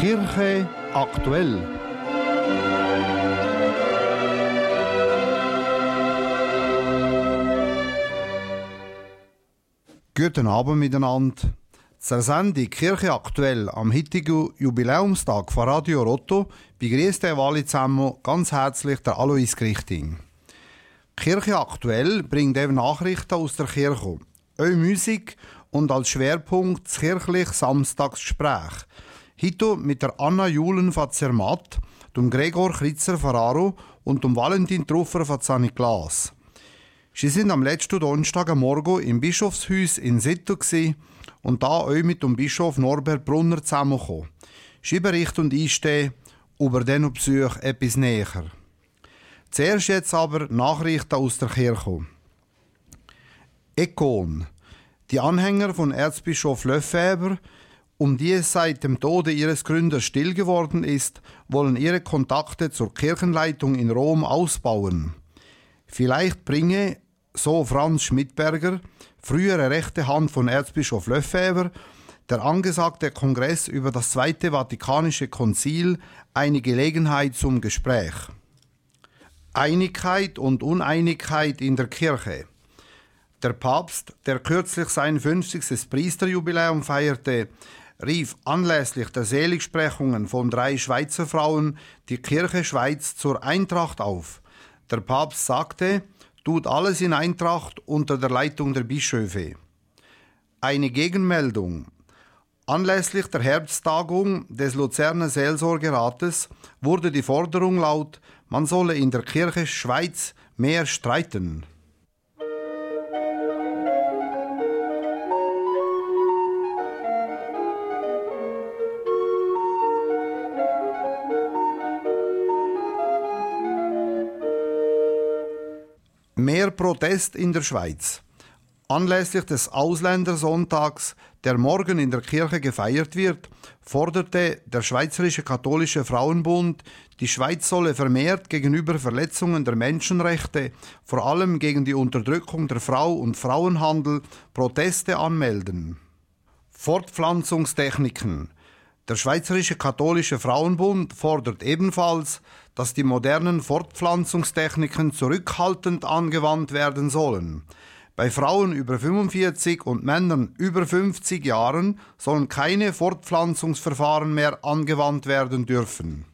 Kirche aktuell. Guten Abend miteinander. Zur Sendung Kirche aktuell am heutigen Jubiläumstag von Radio Rotto begrüßt alle zusammen ganz herzlich der Alois Grichting. Kirche aktuell bringt eben Nachrichten aus der Kirche, auch Musik und als Schwerpunkt das kirchliche Samstagsgespräch. Heute mit der Anna Julen von Zermatt, dem Gregor Kritzer von Aro und dem Valentin Truffer von Zaniklas. Sie sind am letzten Donnerstag am Morgen im Bischofshaus in Sitto und da auch mit dem Bischof Norbert Brunner zusammengekommen. Sie berichten und einstehen über diesen Besuch etwas näher. Zuerst jetzt aber Nachrichten aus der Kirche. Ekon. Die Anhänger von Erzbischof Lefebvre, um die es seit dem Tode ihres Gründers still geworden ist, wollen ihre Kontakte zur Kirchenleitung in Rom ausbauen. Vielleicht bringe, so Franz Schmidberger, frühere rechte Hand von Erzbischof Lefebvre, der angesagte Kongress über das Zweite Vatikanische Konzil eine Gelegenheit zum Gespräch. Einigkeit und Uneinigkeit in der Kirche. Der Papst, der kürzlich sein 50. Priesterjubiläum feierte, rief anlässlich der Seligsprechungen von 3 Schweizer Frauen die Kirche Schweiz zur Eintracht auf. Der Papst sagte, tut alles in Eintracht unter der Leitung der Bischöfe. Eine Gegenmeldung. Anlässlich der Herbsttagung des Luzerner Seelsorgerates wurde die Forderung laut, man solle in der Kirche Schweiz mehr streiten. Mehr Protest in der Schweiz. Anlässlich des Ausländersonntags, der morgen in der Kirche gefeiert wird, forderte der Schweizerische Katholische Frauenbund, die Schweiz solle vermehrt gegenüber Verletzungen der Menschenrechte, vor allem gegen die Unterdrückung der Frau und Frauenhandel, Proteste anmelden. Fortpflanzungstechniken. Der Schweizerische Katholische Frauenbund fordert ebenfalls, dass die modernen Fortpflanzungstechniken zurückhaltend angewandt werden sollen. Bei Frauen über 45 und Männern über 50 Jahren sollen keine Fortpflanzungsverfahren mehr angewandt werden dürfen.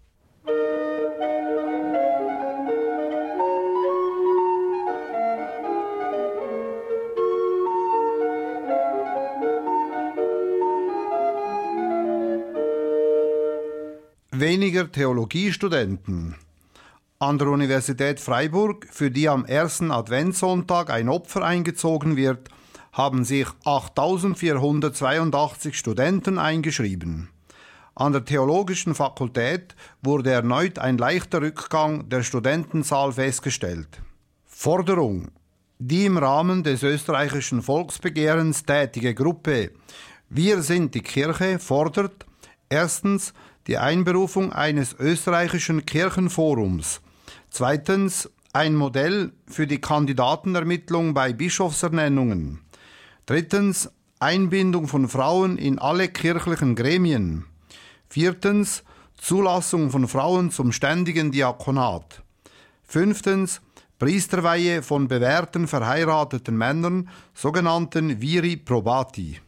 Weniger Theologiestudenten. An der Universität Freiburg, für die am ersten Adventssonntag ein Opfer eingezogen wird, haben sich 8.482 Studenten eingeschrieben. An der Theologischen Fakultät wurde erneut ein leichter Rückgang der Studentenzahl festgestellt. Forderung. Die im Rahmen des österreichischen Volksbegehrens tätige Gruppe Wir sind die Kirche fordert erstens die Einberufung eines österreichischen Kirchenforums. Zweitens, ein Modell für die Kandidatenermittlung bei Bischofsernennungen. Drittens, Einbindung von Frauen in alle kirchlichen Gremien. Viertens, Zulassung von Frauen zum ständigen Diakonat. Fünftens, Priesterweihe von bewährten verheirateten Männern, sogenannten Viri Probati.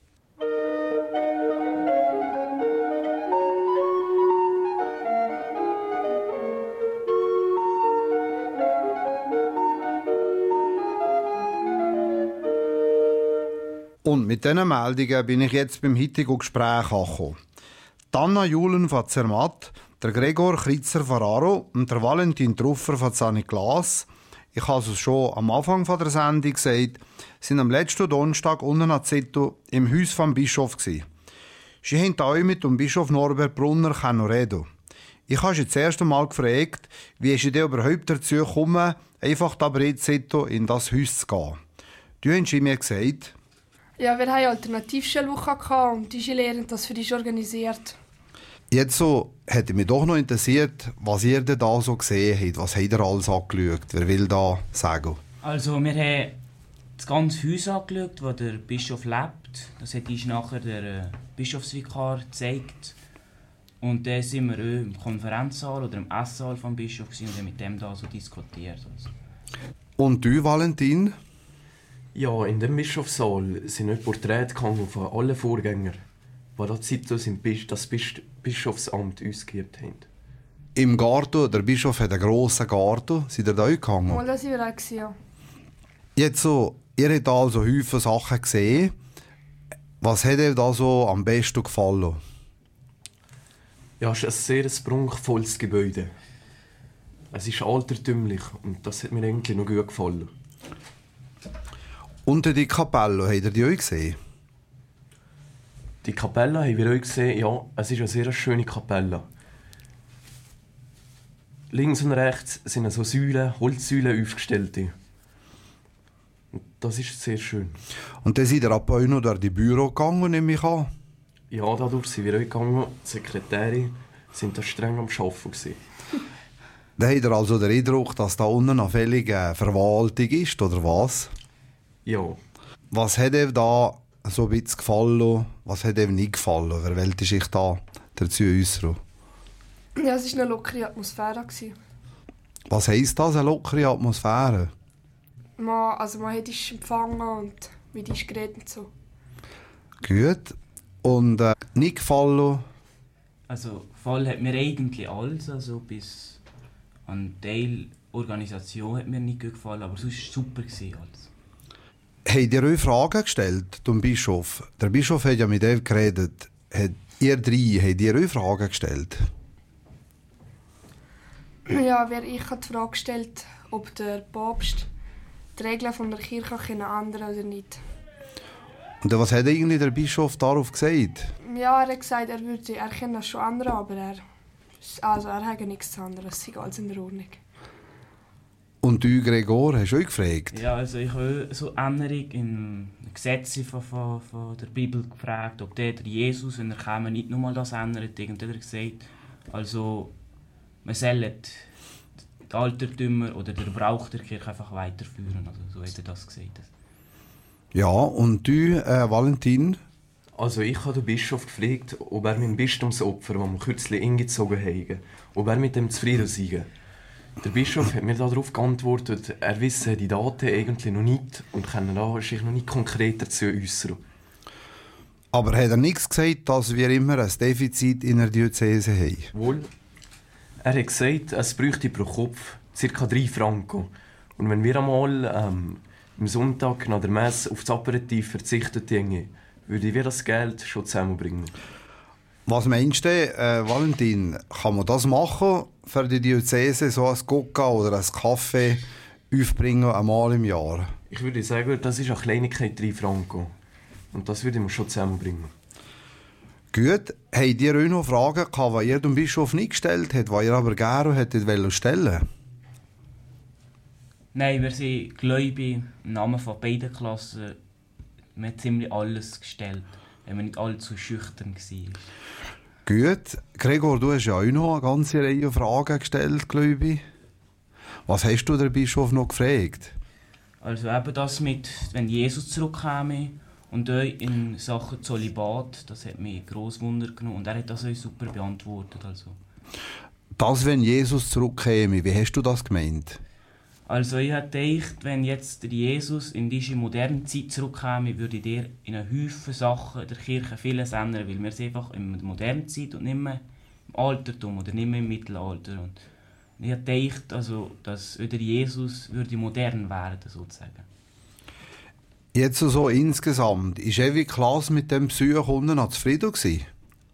Und mit diesen Meldungen bin ich jetzt beim heutigen Gespräch angekommen. Anna Julen von Zermatt, der Gregor Kritzer von Aro und der Valentin Truffer von Zaniklas, ich habe es schon am Anfang der Sendung gesagt, sind am letzten Donnerstag unten an Zitto im Haus vom Bischof gsi. Sie haben da mit dem Bischof Norbert Brunner reden. Ich habe sie das erste Mal gefragt, wie sie denn überhaupt dazu gekommen, einfach da bei Zitto in das Haus zu gehen. Du hast mir gesagt, ja, wir hatten eine Alternativschulwoche und die Lehrer das für dich organisiert. Jetzt so, hätte mich doch noch interessiert, was ihr denn da so gesehen habt. Was habt ihr alles angeschaut? Wer will da sagen? Also, wir haben das ganze Haus angeschaut, wo der Bischof lebt. Das hat uns nachher der Bischofsvikar gezeigt. Und dann sind wir auch im Konferenzsaal oder im Esssaal vom Bischof und haben mit dem da so diskutiert. Also. Und du, Valentin? Ja, in dem Bischofssaal sind auch Porträts gehangen von allen Vorgängern, die da zeitlos das Bischofsamt uns gegeben haben. Im Garten, der Bischof hat einen grossen Garten. Seid ihr da auch gehangen? Mal, da sind wir auch gewesen, ja. Jetzt so, ihr habt also viele Sachen gesehen. Was hat euch da so am besten gefallen? Ja, es ist ein sehr prunkvolles Gebäude. Es ist altertümlich und das hat mir eigentlich noch gut gefallen. Und die Kapelle, habt ihr die auch gesehen? Die Kapelle haben wir auch gesehen, ja, es ist eine sehr schöne Kapelle. Links und rechts sind so Säulen, Holzsäulen aufgestellt. Und das ist sehr schön. Und dann seid ihr ab euch noch durch die Büro gegangen, nehme ich an. Ja, dadurch sind wir auch gegangen. Die Sekretäre sind da streng am Arbeiten gewesen. Dann habt ihr also den Eindruck, dass da unten noch völlig Verwaltung ist, oder was? Ja. Was hat euch da so ein bisschen gefallen? Was hat euch nicht gefallen? Wer wollte sich da dazu äußern? Ja, es war eine lockere Atmosphäre gewesen. Was heisst das, eine lockere Atmosphäre? Man hat dich empfangen und mit dich geredet und so. Gut. Und nicht gefallen? Also voll hat mir eigentlich alles, also bis an Teil Organisation hat mir nicht gut gefallen, aber sonst war es super alles. Habt ihr euch Fragen gestellt zum Bischof? Der Bischof hat ja mit ihm geredet. Ihr drei, habt ihr euch Fragen gestellt? Ja, ich habe die Frage gestellt, ob der Papst die Regeln von der Kirche ändern kann oder nicht. Und was hat eigentlich der Bischof darauf gesagt? Ja, er hat gesagt, er kann das schon ändern, aber er hat nichts zu ändern, es sei alles in der Ordnung. Und du, Gregor, hast du euch gefragt? Ja, also ich habe so Änderungen in Gesetzen von der Bibel gefragt, ob der Jesus, wenn er käme, nicht nochmal das ändert. Irgendwann hat er gesagt, also man soll die Altertümer oder den Brauch der Kirche einfach weiterführen. Also so hat er das gesagt. Ja, und du, Valentin? Also ich habe den Bischof gefragt, ob er mit dem Bistumsopfer, das wir kürzlich eingezogen haben, ob er mit dem zufrieden sei. Der Bischof hat mir darauf geantwortet, er wisse die Daten eigentlich noch nicht und könne da sich noch nicht konkret dazu äußern. Aber hat er nichts gesagt, dass wir immer ein Defizit in der Diözese haben? Wohl. Er hat gesagt, es bräuchte pro Kopf ca. 3 Franken. Und wenn wir einmal am Sonntag nach der Messe auf das Aperitif verzichtet hätten, würden wir das Geld schon zusammenbringen. Was meinst du, Valentin, kann man das machen für die Diözese, so ein Coca oder ein Kaffee aufbringen einmal im Jahr? Ich würde sagen, das ist eine Kleinigkeit 3 Franken. Und das würde man schon zusammenbringen. Gut, habt ihr euch noch Fragen gehabt, die ihr dem Bischof nicht gestellt habt, die ihr aber gerne hättet stellen? Nein, wir sind gläubig im Namen von beiden Klassen. Wir haben ziemlich alles gestellt, wenn man nicht allzu schüchtern war. Gut. Gregor, du hast ja auch noch eine ganze Reihe Fragen gestellt, glaube ich. Was hast du den Bischof noch gefragt? Also eben das mit, wenn Jesus zurückkäme und auch in Sachen Zölibat, das hat mich gross Wunder genommen und er hat das auch super beantwortet. Also. Das, wenn Jesus zurückkäme, wie hast du das gemeint? Also ich hätte gedacht, wenn jetzt der Jesus in diese moderne Zeit zurückkäme, würde der in einen Haufen Sachen der Kirche vieles ändern, weil wir sind einfach in der modernen Zeit und nicht mehr im Altertum oder nicht mehr im Mittelalter. Und ich hätte gedacht, also, dass der Jesus würde modern werden, sozusagen. Jetzt so insgesamt, ist Evi Klaas mit dem Besuch unten noch zufrieden gewesen?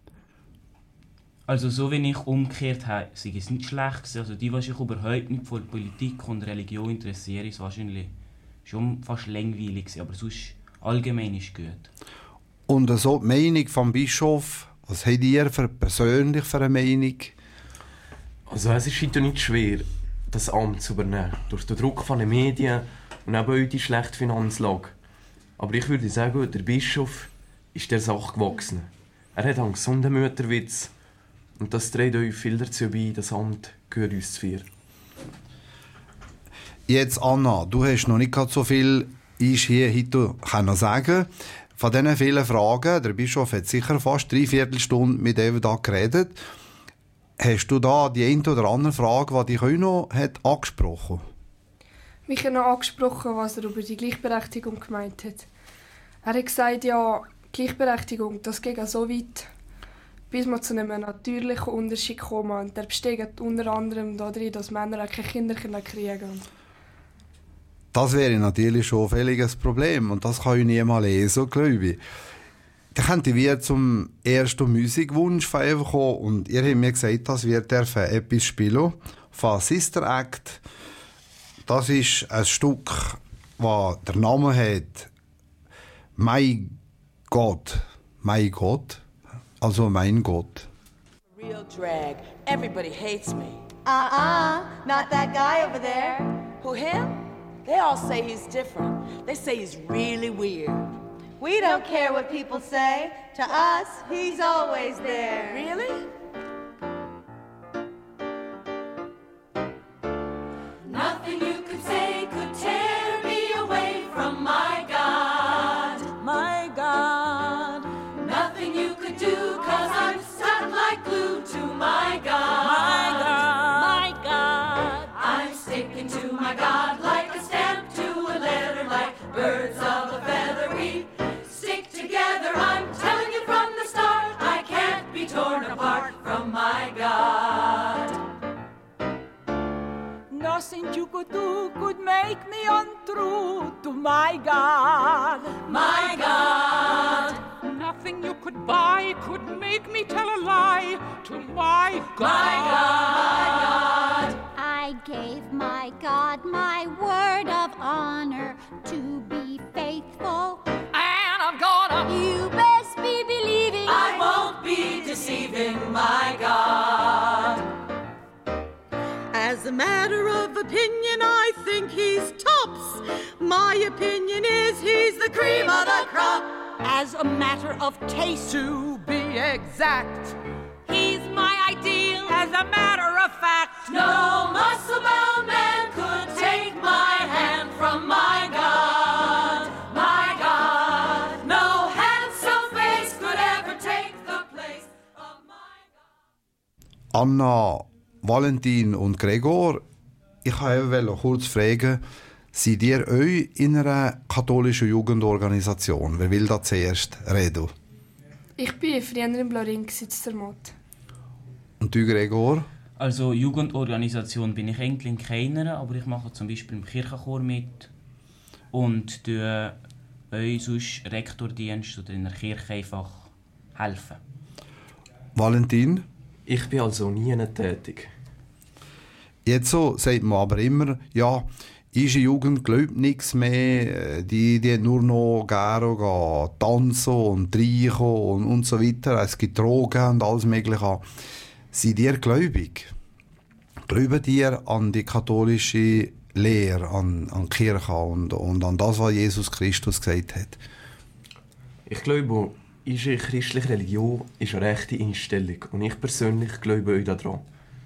Also so wie ich umgekehrt habe, sei es nicht schlecht gewesen. Also die, die sich überhaupt nicht für Politik und Religion interessieren, ist wahrscheinlich schon fast langweilig gewesen, aber sonst allgemein ist gut. Und so die Meinung vom Bischof, was habt ihr persönlich für eine Meinung? Also es ist heute nicht schwer, das Amt zu übernehmen. Durch den Druck von den Medien und eben auch die schlechte Finanzlage. Aber ich würde sagen, der Bischof ist der Sache gewachsen. Er hat einen gesunden Mütterwitz. Und das trägt euch viel dazu bei, das Amt gehört uns zu führen. Jetzt, Anna, du hast noch nicht so viel hier heute sagen. Von diesen vielen Fragen, der Bischof hat sicher fast 3/4 Stunde mit ihm da geredet. Hast du da die eine oder andere Frage, die dich auch noch hat angesprochen? Mich hat noch angesprochen, was er über die Gleichberechtigung gemeint hat. Er hat gesagt, ja, Gleichberechtigung, das geht so weit, bis man zu einem natürlichen Unterschied kommen. Und der besteht unter anderem darin, dass Männer auch keine Kinder kriegen können. Das wäre natürlich schon ein völliges Problem und das kann ich niemals lesen, glaube ich. Dann könnten wir zum ersten Musikwunsch von ihm kommen und ihr habt mir gesagt, dass wir etwas spielen von Sister Act. Das ist ein Stück, das der Name hat «My God», also «Mein Gott». Real drag. Everybody hates me. Not that guy over there. Who, him? They all say he's different. They say he's really weird. We don't care what people say. To us, he's always there. Really? Nothing you could say could tear me away from my God. My God. Nothing you could do, 'cause I'm stuck like glue to my God. My God. My God. I'm sticking to my God like a stamp to a letter, like birds of a feather we stick together. I'm telling you from the start, I can't be torn apart from my God. Nothing you could do could make me untrue to my God. My God. Nothing you could buy could make me tell a lie to my God. My God. I gave my God my word of honor to be faithful. And I'm gonna. You best be believing I won't be deceiving my God. As a matter of opinion, I think he's tops. My opinion is he's the cream of the crop. As a matter of taste, to be exact, he's my ideal. As a matter of fact, No muscle-bound man could take my hand from my God. My God. No handsome face could ever take the place of my God. Anna, Valentin und Gregor, ich wollte kurz fragen, seid ihr euch in einer katholischen Jugendorganisation? Wer will da zuerst reden? Ich war früher in Blorin zu Zermatt. Und du, Gregor? Also Jugendorganisation bin ich eigentlich in keiner, aber ich mache zum Beispiel im Kirchenchor mit und tue euch sonst Rektordienst oder in der Kirche einfach helfen. Valentin? Ich bin also nie tätig. Jetzt so sagt man aber immer, ja, unsere Jugend glaubt nichts mehr, die hat nur noch gerne tanzen und reinkommen und so weiter. Es gibt Drogen und alles Mögliche. Seid ihr gläubig? Glaubt ihr an die katholische Lehre, an die Kirche und an das, was Jesus Christus gesagt hat? Ich glaube, unsere christliche Religion ist eine rechte Einstellung und ich persönlich glaube euch daran.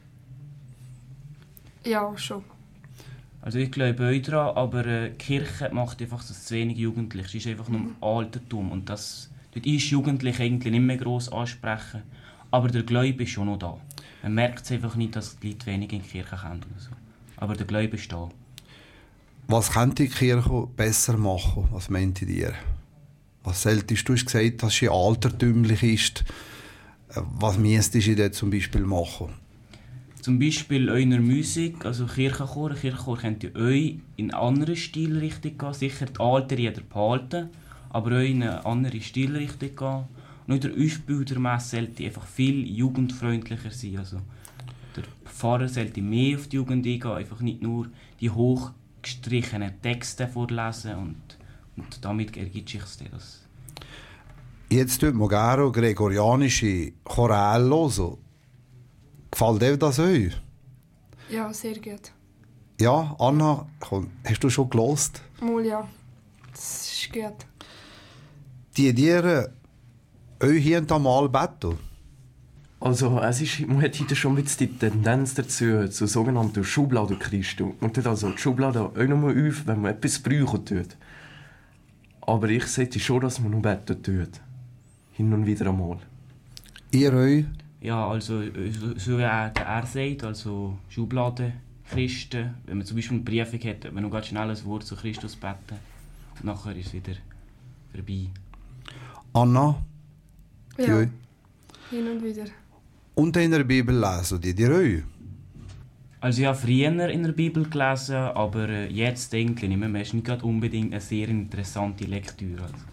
Ja, schon. Also ich glaube euch daran, aber die Kirche macht einfach, dass es zu wenig Jugendliche ist. Es ist einfach nur Altertum und das dort ist Jugendliche eigentlich nicht mehr gross ansprechen. Aber der Glaube ist schon noch da. Man merkt es einfach nicht, dass die Leute wenig in die Kirche kommen oder so. Aber der Glaube ist da. Was könnte die Kirche besser machen? Was meint ihr? Was solltest du gesagt, dass sie altertümlich ist? Was müsstest du dort zum Beispiel machen? Zum Beispiel eurer Musik, also Kirchenchor. Ein Kirchenchor könnt ihr euch in eine andere Stilrichtung gehen. Sicher die alte jeder behalten, aber euch in eine andere Stilrichtung gehen. Und der Aufbau der Messe sollte einfach viel jugendfreundlicher sein. Also der Pfarrer sollte mehr auf die Jugend eingehen, einfach nicht nur die hochgestrichenen Texte vorlesen und damit ergibt sich das. Jetzt tut man gerne gregorianische Choräle hören. Gefällt dir das euch? Ja, sehr gut. Ja, Anna, hast du schon gelost? Mal ja, das ist gut. Die dir euch hier und da mal beten? Also, man hat heute schon ein bisschen die Tendenz dazu, zu sogenannten Schubladen Christus. Man tut also die Schublade auch nochmal auf, wenn man etwas brauchen tut. Aber ich sehe schon, dass man noch beten tut. Hin und wieder einmal. Ihr euch? Ja, also so wie er sagt, also Schubladen, Christen, wenn man zum Beispiel eine Prüfung hat, hat man noch ganz schnell ein Wort zu Christus beten und nachher ist es wieder vorbei. Anna? Ja, euch? hin und wieder. Und in der Bibel lesen die euch? Also ich habe früher in der Bibel gelesen, aber jetzt eigentlich nicht mehr. Es ist nicht gerade unbedingt eine sehr interessante Lektüre. Also.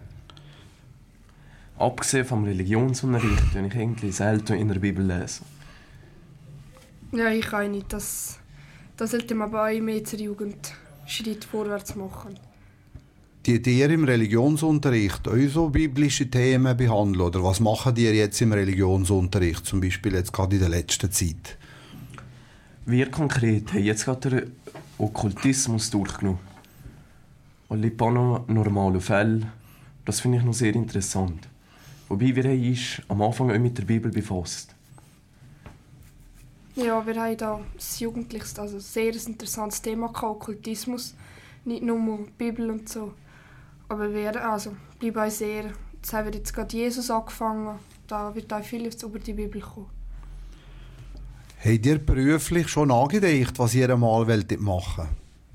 Abgesehen vom Religionsunterricht, wenn ich eigentlich selten in der Bibel lese. Ja, ich kann nicht. Das sollte man bei euch mehr zur Jugend Schritt vorwärts machen. Die ihr im Religionsunterricht euch so biblische Themen behandeln? Oder was machen ihr jetzt im Religionsunterricht, zum Beispiel jetzt gerade in der letzten Zeit? Wir konkret haben jetzt gerade den Okkultismus durchgenommen. Alle paranormalen Fälle, das finde ich noch sehr interessant. Wobei wir uns am Anfang auch mit der Bibel befasst. Ja, wir haben da das Jugendlichste, also sehr interessantes Thema gehabt, Okkultismus. Nicht nur die Bibel und so. Aber wir bleiben auch sehr... Jetzt haben wir jetzt gerade Jesus angefangen. Da wird auch vieles über die Bibel kommen. Habt ihr beruflich schon angedacht, was ihr einmal machen wollt?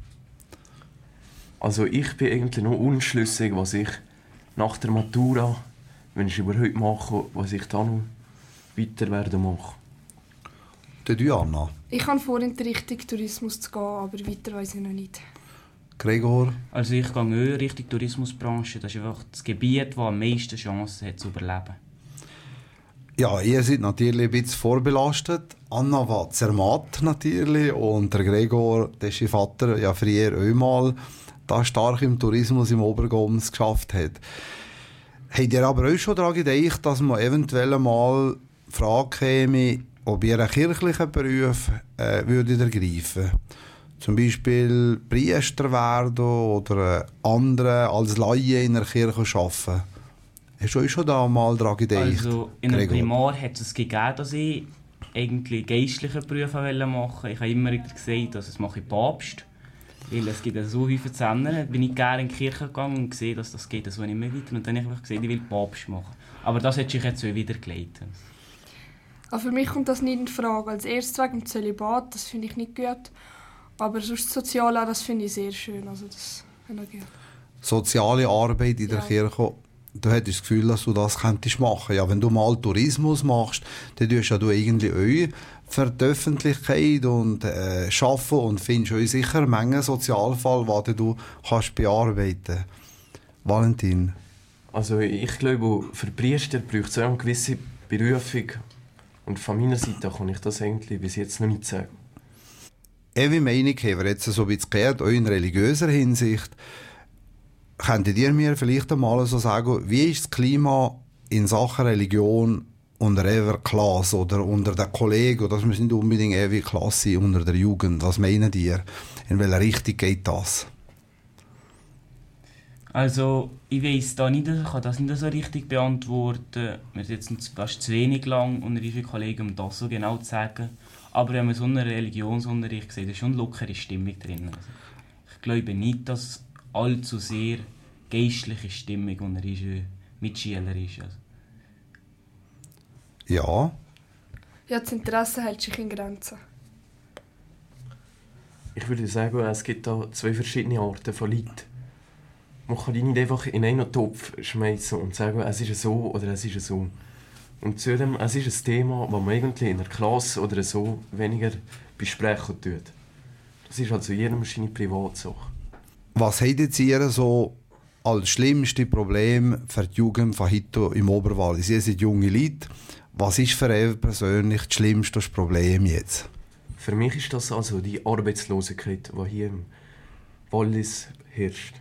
Also ich bin eigentlich noch unschlüssig, was ich nach der Matura, wenn ich überhaupt mache, was ich dann noch weiter werde machen. Du, Anna? Ich habe vor, in die Richtung Tourismus zu gehen, aber weiter weiss ich noch nicht. Gregor? Also ich gehe auch Richtung Tourismusbranche. Das ist einfach das Gebiet, das am meisten Chancen hat zu überleben. Ja, ihr seid natürlich ein bisschen vorbelastet. Anna war Zermatt natürlich und der Gregor, der ist ihr Vater, ja früher auch mal da stark im Tourismus im Obergoms geschafft hat. Habt ihr aber auch schon daran gedacht, dass man eventuell mal die Frage käme, ob ihr einen kirchlichen Beruf würdet ergreifen? Zum Beispiel Priester werden oder andere als Laie in der Kirche arbeiten? Hast du euch schon da mal daran gedacht? Also in der Gregor? Primar hat es gegeben, dass ich eigentlich geistliche Berufe machen wollte. Ich habe immer gesagt, dass das mache ich Papst. Weil es gibt so viele zu ändern. Bin ich gerne in die Kirche gegangen und gesehen, dass das geht so nicht mehr weiter. Und dann habe ich einfach gesagt, ich will Papst machen. Aber das hat sich jetzt wieder gelegt. Also für mich kommt das nicht in Frage. Als erstes wegen dem Zölibat, das finde ich nicht gut. Aber sonst sozial auch, das finde ich sehr schön. Also das finde ich gut. Soziale Arbeit in der Kirche, du hättest das Gefühl, dass du das könntest machen. Ja, wenn du mal Tourismus machst, dann tust du irgendwie auch für die Öffentlichkeit und arbeiten und findest auch sicher eine Menge Sozialfall, die du kannst bearbeiten. Valentin? Also ich glaube, für Priester braucht es auch eine gewisse Berufung. Und von meiner Seite kann ich das eigentlich bis jetzt noch nicht sagen. Wie Meinung haben wir jetzt so ein bisschen gehört, auch in religiöser Hinsicht. Könntet ihr mir vielleicht einmal so sagen, wie ist das Klima in Sachen Religion unter einer Klasse oder unter den Kollegen? Das muss nicht unbedingt eine Klasse sein, unter der Jugend. Was meinen ihr? In welche Richtung geht das? Also ich weiss da nicht, ich kann das nicht so richtig beantworten. Wir sind jetzt fast zu wenig lang unter unseren Kollegen, um das so genau zu sagen. Aber wenn man so einen Religionsunterricht sieht, ist schon eine lockere Stimmung drin. Also, ich glaube nicht, dass allzu sehr geistliche Stimmung unter unseren Mitschülern ist. Also. Ja. Ja, das Interesse hält sich in Grenzen. Ich würde sagen, es gibt da zwei verschiedene Arten von Leuten. Man kann die nicht einfach in einen Topf schmeißen und sagen, es ist so oder es ist so. Und zudem, es ist ein Thema, das man eigentlich in der Klasse oder so weniger besprechen tut. Das ist also jedem seine Privatsache. Was habt ihr so als schlimmste Problem für die Jugend von heute im Oberwallis? Ihr seid junge Leute. Was ist für euch persönlich das schlimmste Problem jetzt? Für mich ist das also die Arbeitslosigkeit, die hier im Wallis herrscht.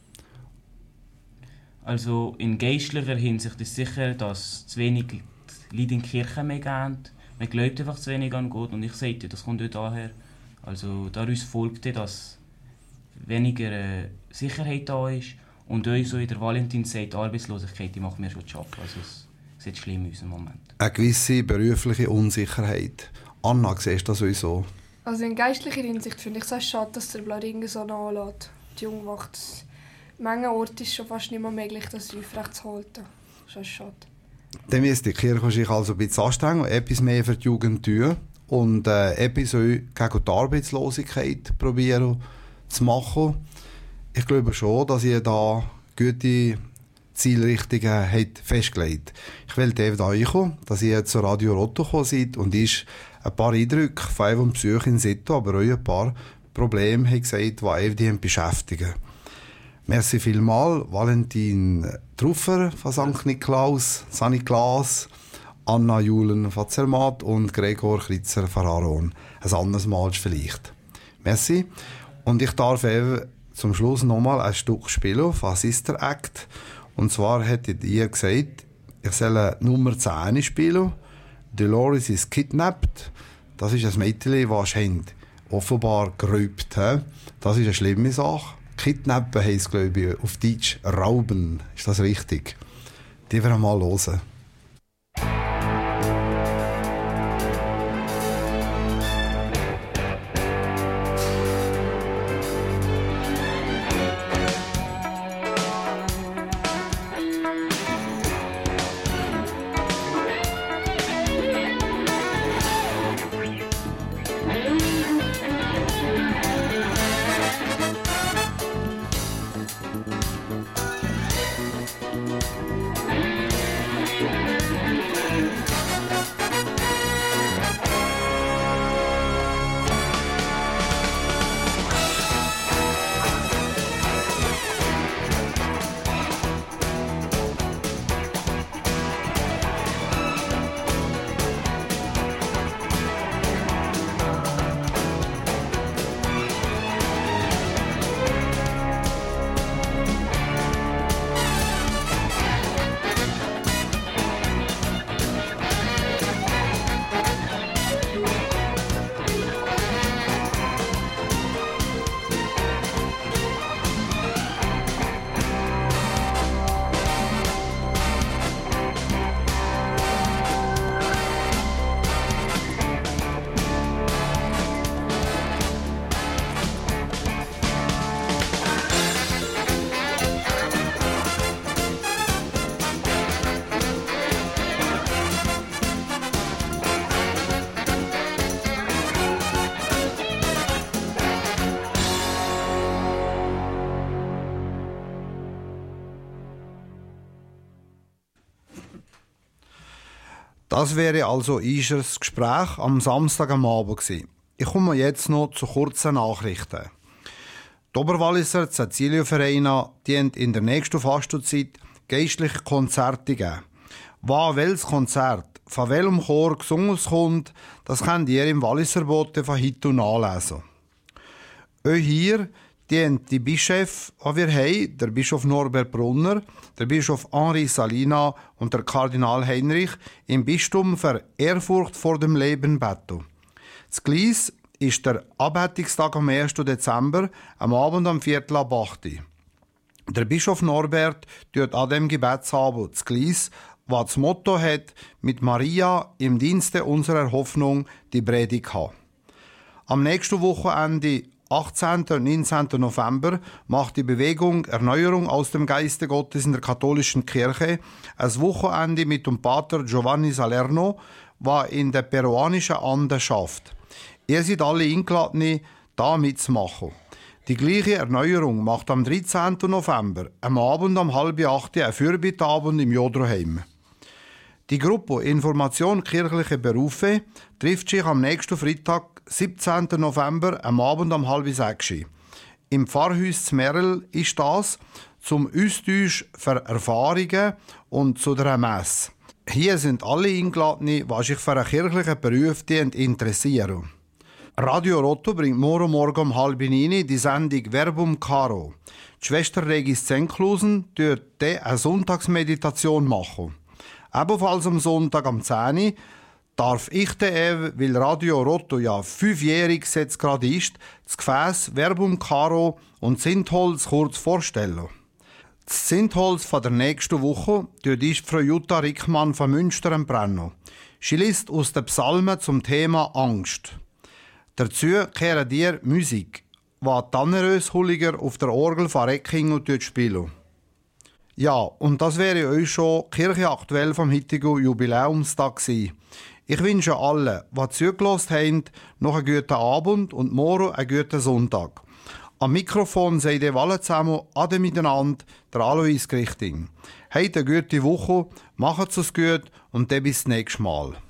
Also in geistlicher Hinsicht ist sicher, dass zu wenig Leute in die Kirche mehr gehen. Man glaubt einfach zu wenig an Gott und ich sage dir, das kommt auch daher. Also daraus folgt, dass weniger Sicherheit da ist und auch so in der Valentin sagt, die Arbeitslosigkeit die macht mir schon zu schaffen. Also es ist schlimm in unserem Moment. Eine gewisse berufliche Unsicherheit. Anna, siehst du das sowieso? Also in geistlicher Hinsicht finde ich es auch schade, dass der Blaring so anlässt. Die Jungwacht manchen Orten ist es schon fast nicht mehr möglich, das aufrecht zu halten. Das ist schade. Dann müsste die Kirche sich also ein bisschen anstrengen und etwas mehr für die Jugend tun und etwas gegen die Arbeitslosigkeit probieren zu machen. Ich glaube schon, dass ihr da gute Zielrichtungen habt festgelegt. Ich will David einkommen, dass ihr zu Radio Rotto gekommen seid und ist ein paar Eindrücke von eurem Besuch in Sito, aber auch ein paar Probleme habt gesagt, die die beschäftigen. Merci vielmals, Valentin Truffer von St. Niklaus, St. Niklas, Anna Julen von Zermatt und Gregor Kritzer von Aron. Ein anderes Mal vielleicht. Merci. Und ich darf eben zum Schluss nochmal ein Stück spielen von Sister Act. Und zwar hättet ihr gesagt, ich soll Nummer 10 spielen. Dolores ist kidnapped. Das ist ein Mädchen, das offenbar geraubt. Das ist eine schlimme Sache. Kidnappen heisst, glaube ich, auf Deutsch rauben. Ist das richtig? Die werden wir mal hören. Das wäre also unser Gespräch am Samstag am Abend gewesen. Ich komme jetzt noch zu kurzen Nachrichten. Die Oberwalliser Cäcilio-Vereine dienen in der nächsten Fastenzeit geistliche Konzerte geben. Welches Konzert von welchem Chor gesungen kommt, das könnt ihr im Walliser Bote von heute nachlesen. Auch hier dienen die Bischöfe, die wir haben, der Bischof Norbert Brunner, der Bischof Henri Salina und der Kardinal Heinrich, im Bistum für Ehrfurcht vor dem Leben beten. Das Gleis ist der Abhättungstag am 1. Dezember, am Abend am 7:45. Der Bischof Norbert tut an dem Gebetsabend das Gleis, was das Motto hat, mit Maria im Dienste unserer Hoffnung die Predigt haben. Am nächsten Wochenende 18. und 19. November macht die Bewegung Erneuerung aus dem Geiste Gottes in der katholischen Kirche ein Wochenende mit dem Pater Giovanni Salerno, was in der peruanischen Ande schafft. Ihr seid alle eingeladen, da mitzumachen. Die gleiche Erneuerung macht am 13. November, am Abend um 7:30 ein Fürbitteabend im Jodroheim. Die Gruppe Information kirchliche Berufe trifft sich am nächsten Freitag, 17. November, am Abend um 5:30. Im Pfarrhaus Zmerl ist das zum Austausch für Erfahrungen und zu der Messe. Hier sind alle eingeladen, die sich für einen kirchlichen Beruf interessieren. Radio Rotto bringt morgen um 8:30 die Sendung Verbum Caro. Die Schwester Regis Zenklusen wird eine Sonntagsmeditation machen. Ebenfalls am Sonntag am 10 darf ich weil Radio Rotto ja 5-jährig jetzt gerade ist, das Gefäß Verbum Caro und Zintholz kurz vorstellen. Das Zintholz von der nächsten Woche ist Frau Jutta Rickmann von Münster am Brenno. Sie liest aus den Psalmen zum Thema Angst. Dazu kehren dir Musik was Tannerös-Hulliger auf der Orgel von Recking spielen. Ja, und das wäre euch schon Kirche aktuell vom heutigen Jubiläumstag gewesen. Ich wünsche allen, die zugelassen haben, noch einen guten Abend und morgen einen guten Sonntag. Am Mikrofon seid ihr alle zusammen, ade miteinander, der Alois Grichting. Habt eine gute Woche, macht's es gut und dann bis das nächste Mal.